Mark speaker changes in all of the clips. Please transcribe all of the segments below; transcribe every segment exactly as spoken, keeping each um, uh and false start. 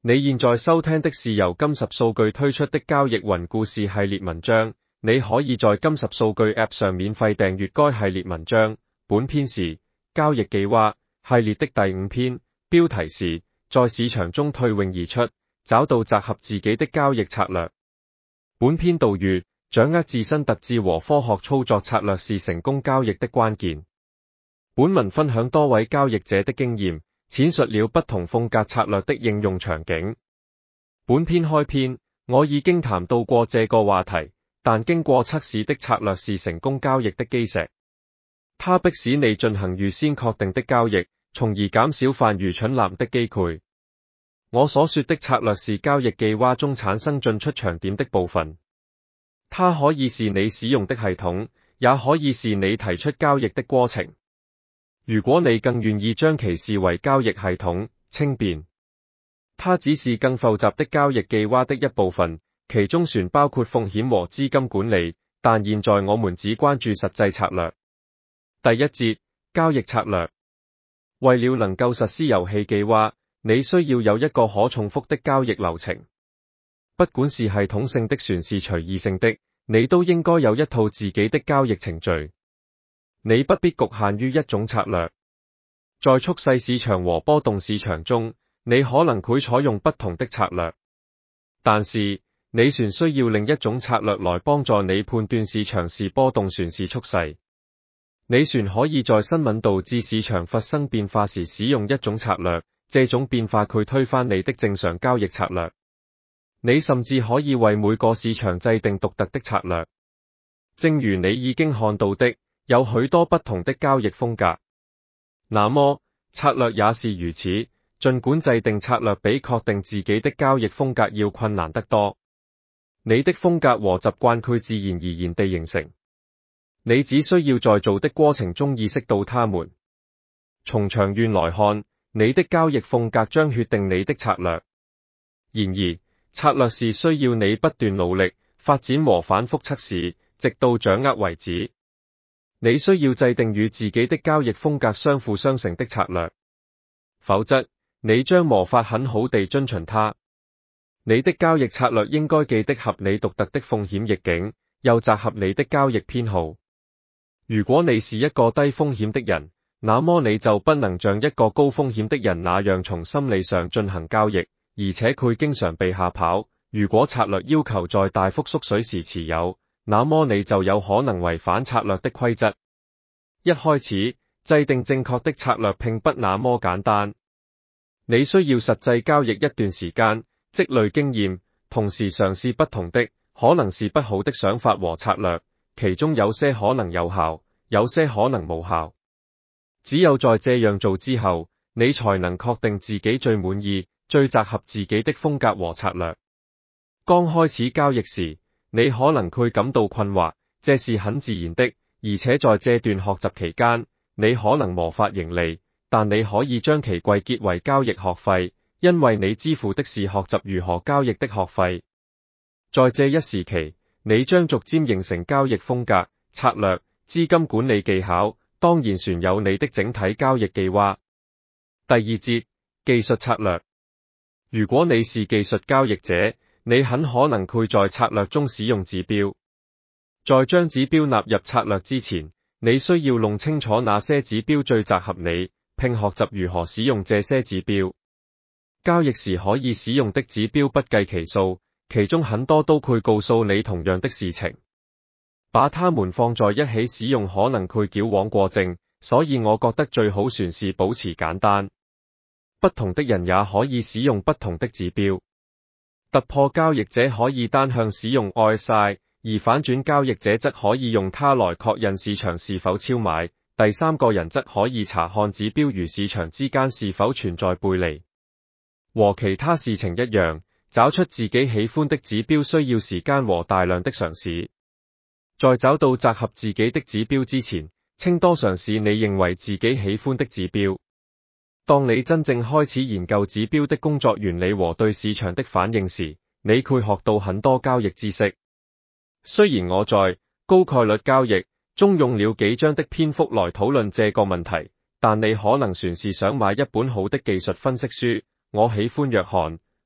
Speaker 1: 你現在收聽的是由金十數據推出的交易雲故事系列文章，你可以在金十數據 App 上免費訂閱該系列文章。本篇是交易記娃系列的第五篇，標題是在市場中脫穎而出，找到適合自己的交易策略。本篇導語：掌握自身特質和科學操作策略是成功交易的關鍵。本文分享多位交易者的經驗，闡述了不同風格策略的應用場景。本篇開篇，我已經談到過這個話題，但經過測試的策略是成功交易的基石。它迫使你進行預先確定的交易，從而減少犯愚蠢男的機會。我所說的策略是交易記娃中產生進出場點的部分。它可以是你使用的系統，也可以是你提出交易的過程。如果你更願意將其視為交易系統，稱便。它只是更複雜的交易記娃的一部分，其中船包括風險和資金管理，但現在我們只關注實際策略。第一節，交易策略。為了能夠實施遊戲記娃，你需要有一個可重複的交易流程。不管是系統性的船是隨意性的，你都應該有一套自己的交易程序。你不必局限於一種策略。在速勢市場和波動市場中，你可能會採用不同的策略。但是，你船需要另一種策略來幫助你判斷市場是波動船是速勢。你船可以在新聞導致市場發生變化時使用一種策略，這種變化會推翻你的正常交易策略。你甚至可以為每個市場制定獨特的策略。正如你已經看到的，有許多不同的交易風格。那麼，策略也是如此，儘管制定策略比確定自己的交易風格要困難得多。你的風格和習慣會自然而然地形成。你只需要在做的過程中意識到它們。從長遠來看，你的交易風格將決定你的策略。然而，策略是需要你不斷努力、發展和反覆測試，直到掌握為止。你需要制定與自己的交易風格相輔相成的策略，否則，你將無法很好地遵循它。你的交易策略應該既適合你獨特的風險逆境，又集合你的交易偏好。如果你是一個低風險的人，那麼你就不能像一個高風險的人那樣從心理上進行交易，而且會經常被嚇跑。如果策略要求在大幅縮水時持有，那麼你就有可能違反策略的規則。一開始，制定正確的策略並不那麼簡單。你需要實際交易一段時間，積累經驗，同時嘗試不同的，可能是不好的想法和策略，其中有些可能有效，有些可能無效。只有在這樣做之後，你才能確定自己最滿意、最適合自己的風格和策略。剛開始交易時，你可能會感到困惑，這是很自然的，而且在這段學習期間，你可能無法盈利，但你可以將其歸結為交易學費，因為你支付的是學習如何交易的學費。在這一時期，你將逐漸形成交易風格、策略、資金管理技巧，當然船有你的整體交易記娃。第二節，技術策略。如果你是技術交易者，你很可能會在策略中使用指標。在將指標納入策略之前，你需要弄清楚哪些指標最適合你，並學習如何使用這些指標。交易時可以使用的指標不計其數，其中很多都會告訴你同樣的事情。把它們放在一起使用可能會矯枉過正，所以我覺得最好算是保持簡單。不同的人也可以使用不同的指標。突破交易者可以單向使用 R S I， 而反轉交易者則可以用它來確認市場是否超買。第三個人則可以查看指標與市場之間是否存在背離。和其他事情一樣，找出自己喜歡的指標需要時間和大量的嘗試。在找到適合自己的指標之前，請多嘗試你認為自己喜歡的指標。當你真正開始研究指標的工作原理和對市場的反應時，你會學到很多交易知識。雖然我在高概率交易中用了幾章的篇幅來討論這個問題，但你可能船是想買一本好的技術分析書。我喜歡約翰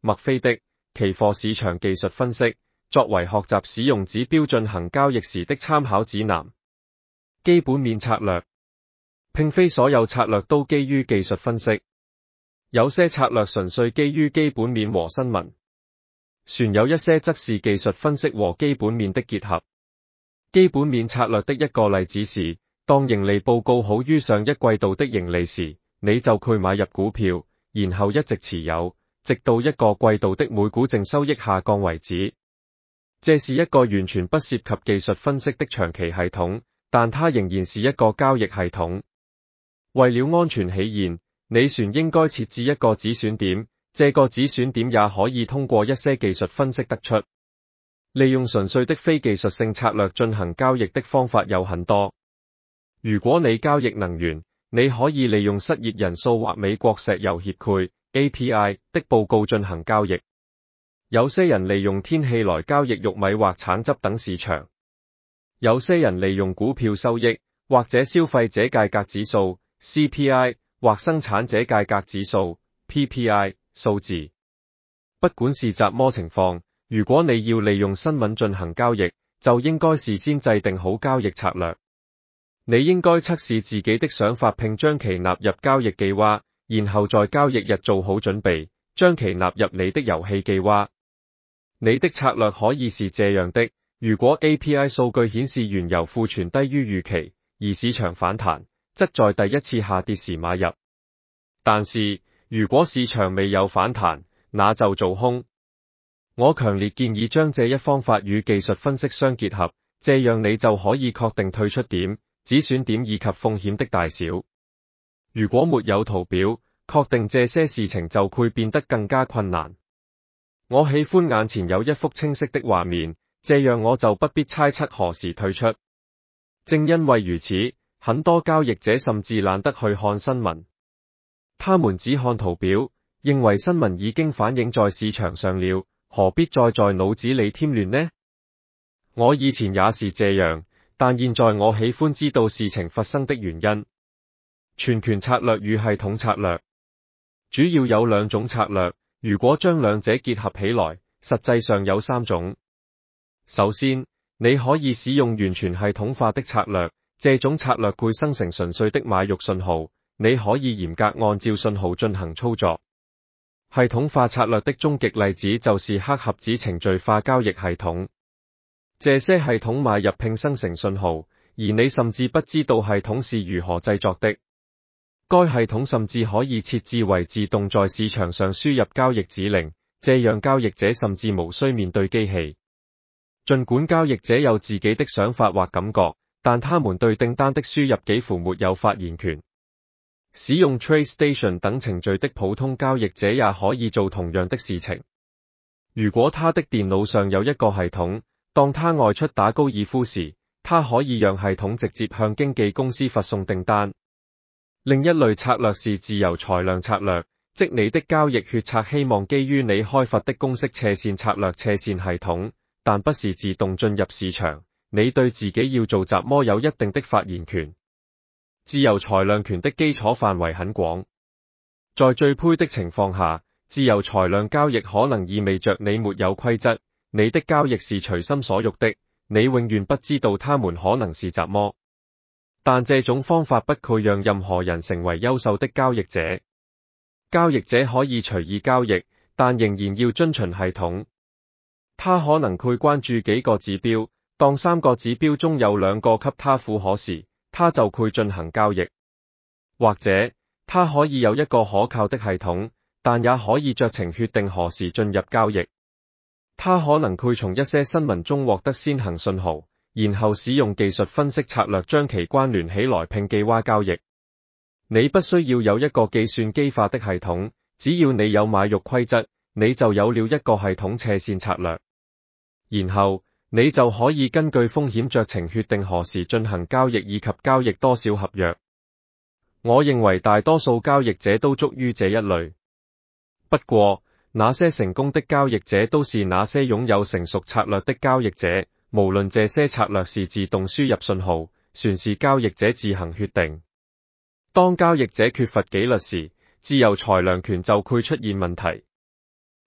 Speaker 1: 墨菲的期貨市場技術分析，作為學習使用指標進行交易時的參考指南。基本面策略，並非所有策略都基於技術分析，有些策略純粹基於基本面和新聞，船有一些則是技術分析和基本面的結合。基本面策略的一個例子是，當盈利報告好於上一季度的盈利時，你就去買入股票，然後一直持有，直到一個季度的每股淨收益下降為止。這是一個完全不涉及技術分析的長期系統，但它仍然是一個交易系統。為了安全起見，你船應該設置一個止損點，這個止損點也可以通過一些技術分析得出。利用純粹的非技術性策略進行交易的方法有很多。如果你交易能源，你可以利用失業人數或美國石油協會 A P I 的報告進行交易。有些人利用天氣來交易玉米或橙汁等市場。有些人利用股票收益，或者消費者價格指數 C P I 或生產者價格指數 P P I 數字。不管是雜麼情況，如果你要利用新聞進行交易，就應該事先制定好交易策略。你應該測試自己的想法並將其納入交易計劃，然後在交易日做好準備，將其納入你的遊戲計劃。你的策略可以是這樣的：如果 A P I 數據顯示原油庫存低於預期，而市場反彈，則在第一次下跌時買入。但是，如果市場未有反彈，那就做空。我強烈建議將這一方法與技術分析相結合，這樣你就可以確定退出點、止損點以及風險的大小。如果沒有圖表，確定這些事情就會變得更加困難。我喜歡眼前有一幅清晰的畫面，這樣我就不必猜測何時退出。正因為如此，很多交易者甚至懶得去看新聞，他們只看圖表，認為新聞已經反映在市場上了，何必再在腦子裏添亂呢？我以前也是這樣，但現在我喜歡知道事情發生的原因。全權策略與系統策略，主要有兩種策略，如果將兩者結合起來，實際上有三種。首先，你可以使用完全系統化的策略，這種策略會生成純粹的買入信號，你可以嚴格按照信號進行操作。系統化策略的終極例子就是黑盒子程序化交易系統。這些系統買入並生成信號，而你甚至不知道系統是如何製作的。該系統甚至可以設置為自動在市場上輸入交易指令，這樣交易者甚至無需面對機器。儘管交易者有自己的想法或感覺，但他們對訂單的輸入幾乎沒有發言權。使用 TradeStation 等程序的普通交易者也可以做同樣的事情。如果他的電腦上有一個系統，當他外出打高爾夫時，他可以讓系統直接向經紀公司發送訂單。另一類策略是自由裁量策略，即你的交易決策希望基於你開發的公式斜線策略斜線系統，但不是自動進入市場，你對自己要做什麼有一定的發言權。自由裁量權的基礎範圍很廣，在最配的情況下，自由裁量交易可能意味着你沒有規則，你的交易是隨心所欲的，你永遠不知道他們可能是什麼。但這種方法不會讓任何人成為優秀的交易者。交易者可以隨意交易，但仍然要遵循系統。他可能會關注幾個指標，當三個指標中有兩個給他符合時，他就會進行交易。或者，他可以有一個可靠的系統，但也可以酌情決定何時進入交易。他可能會從一些新聞中獲得先行信號，然後使用技術分析策略將其關聯起來並記劃交易。你不需要有一個計算機化的系統，只要你有買入規則，你就有了一個系統斜線策略。然後，你就可以根據風險酌情決定何時進行交易以及交易多少合約。我認為大多數交易者都屬於這一類。不過，那些成功的交易者都是那些擁有成熟策略的交易者，無論這些策略是自動輸入信號，還是交易者自行決定。當交易者缺乏紀律時，自由裁量權就會出現問題。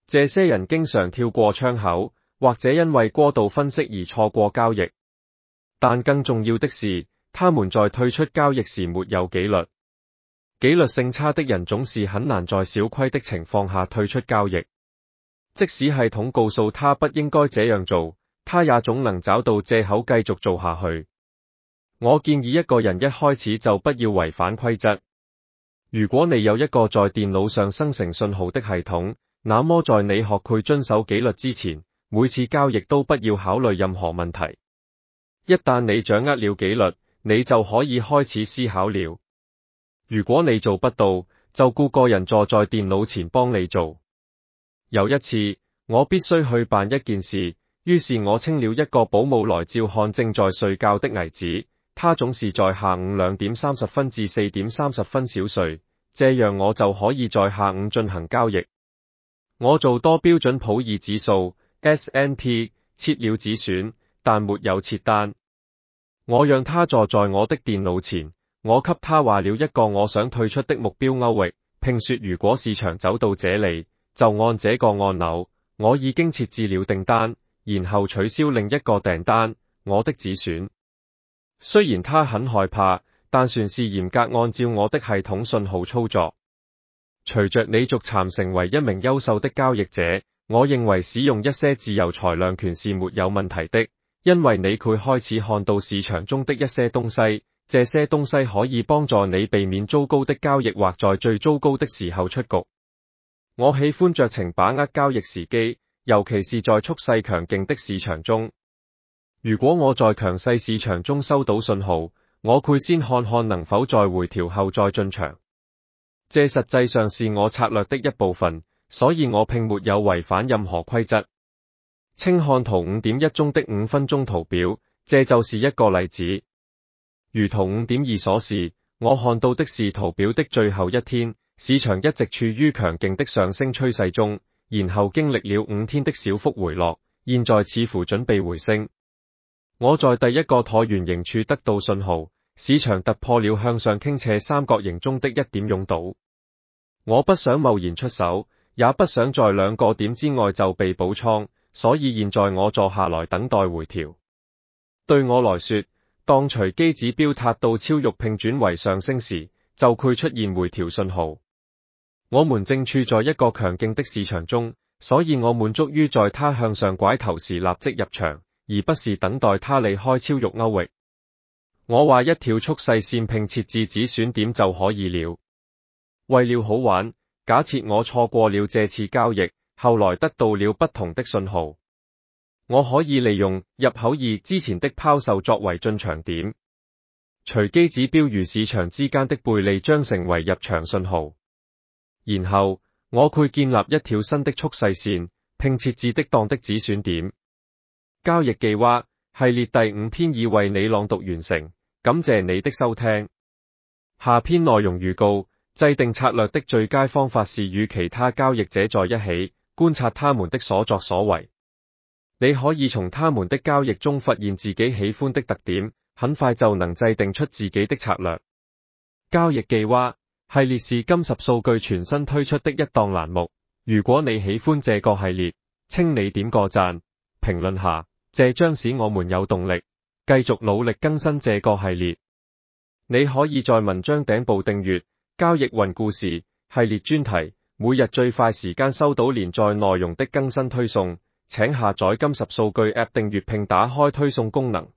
Speaker 1: 這些人經常跳過窗口，或者因為過度分析而錯過交易。但更重要的是，他們在退出交易時沒有紀律。紀律性差的人總是很難在小虧的情況下退出交易。即使系統告訴他不應該這樣做，他也總能找到借口繼續做下去。我建議一個人一開始就不要違反規則。如果你有一個在電腦上生成信號的系統，那麼在你學會遵守紀律之前，每次交易都不要考慮任何問題。一旦你掌握了紀律，你就可以開始思考了。如果你做不到，就僱個人坐在電腦前幫你做。有一次，我必須去辦一件事，於是我請了一個保姆來照看正在睡覺的兒子。他總是在下午兩點三十分至四點三十分小睡，這樣我就可以在下午進行交易。我做多標準普爾指數 S and P 設了止損，但沒有設單。我讓他坐在我的電腦前，我給他畫了一個我想退出的目標區域，並說如果市場走到這裡，就按這個按鈕。我已經設置了訂單，然後取消另一個訂單，我的止損。雖然他很害怕，但算是嚴格按照我的系統信號操作。隨着你逐漸成為一名優秀的交易者，我認為使用一些自由裁量權是沒有問題的，因為你會開始看到市場中的一些東西，這些東西可以幫助你避免糟糕的交易或在最糟糕的時候出局。我喜歡酌情把握交易時機，尤其是在蓄勢強勁的市場中。如果我在強勢市場中收到信號，我會先看看能否在回調後再進場。這實際上是我策略的一部分，所以我並沒有違反任何規則。請看圖 五點一 中的五分鐘圖表，這就是一個例子。如圖 五點二 所示，我看到的是圖表的最後一天，市場一直處於強勁的上升趨勢中，然後經歷了五天的小幅回落，現在似乎準備回升。我在第一個橢圓形處得到信號，市場突破了向上傾斜三角形中的一點擁堵。我不想貿然出手，也不想在兩個點之外就被補倉，所以現在我坐下來等待回調。對我來說，當隨機指標達到超玉並轉為上升時，就會出現回調信號。我們正處在一個強勁的市場中，所以我滿足於在它向上拐頭時立即入場，而不是等待它離開超玉區域。我畫一條速勢線並設置止損點就可以了。為了好玩，假設我錯過了這次交易，後來得到了不同的信號，我可以利用入口二之前的拋售作為進場點。隨機指標與市場之間的背離將成為入場信號。然後我會建立一條新的速勢線，並設置適當的止損點。交易計劃系列第五篇已為你朗讀完成，感謝你的收聽。下篇內容預告：制定策略的最佳方法是與其他交易者在一起，觀察他們的所作所為。你可以從他們的交易中發現自己喜歡的特點，很快就能制定出自己的策略。交易計劃系列是金十數據全新推出的一檔欄目。如果你喜歡這個系列，請你點個讚，評論下，這將使我們有動力繼續努力更新這個系列。你可以在文章頂部訂閱交易雲故事系列專題，每日最快時間收到連載內容的更新推送。請下載金十數據 App 訂閱並打開推送功能。